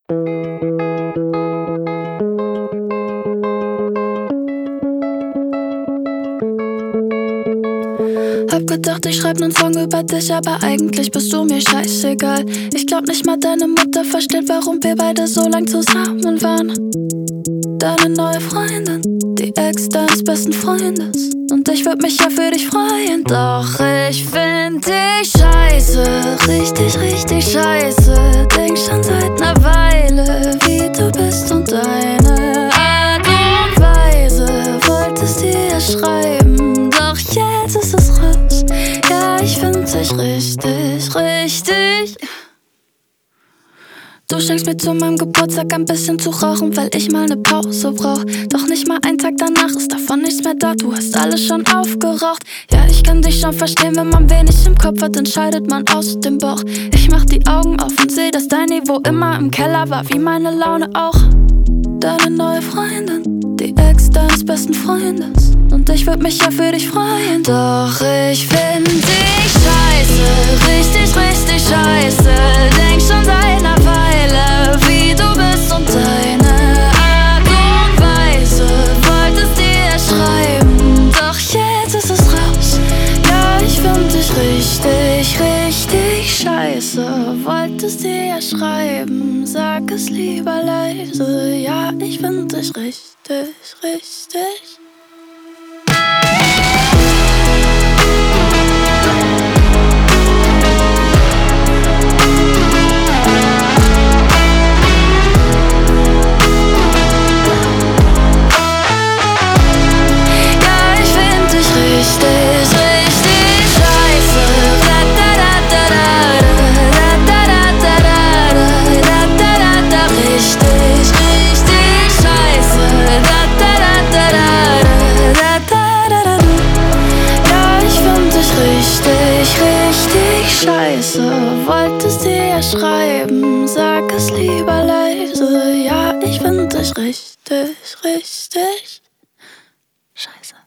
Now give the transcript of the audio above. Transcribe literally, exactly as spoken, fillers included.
Hab gedacht, ich schreib nen Song über dich, aber eigentlich bist du mir scheißegal. Ich glaub nicht mal deine Mutter versteht, warum wir beide so lang zusammen waren. Deine neue Freundin, die Ex deines besten Freundes. Und ich würd mich ja für dich freuen, doch ich find dich scheiße. Richtig, richtig scheiße. Denk schon seit ner Weile, wie du bist und deine Art und Weise. Wolltest dir schreiben, doch jetzt ist es raus. Ja, ich find dich richtig, richtig. Du schenkst mir zu meinem Geburtstag ein bisschen zu rauchen, weil ich mal ne Pause brauch. Doch nicht mal ein Tag danach ist davon nichts mehr da, du hast alles schon aufgeraucht. Ja, ich kann dich schon verstehen, wenn man wenig im Kopf hat, entscheidet man aus dem Bauch. Ich mach die Augen auf und seh, dass dein Niveau immer im Keller war, wie meine Laune auch. Deine neue Freundin, die Ex deines besten Freundes. Und ich würd mich ja für dich freuen, doch ich find dich scheiße. Richtig, richtig scheiße. Denk schon seit ner Weile, wie du bist und deine Art und Weise. Wolltest dir schreiben, doch jetzt ist es raus. Ja, ich find dich richtig, richtig scheiße. Wolltest dir schreiben, sag es lieber leise. Ja, ich find dich richtig, richtig. Scheiße, wolltest dir ja schreiben, sag es lieber leise. Ja, ich find dich richtig, richtig scheiße.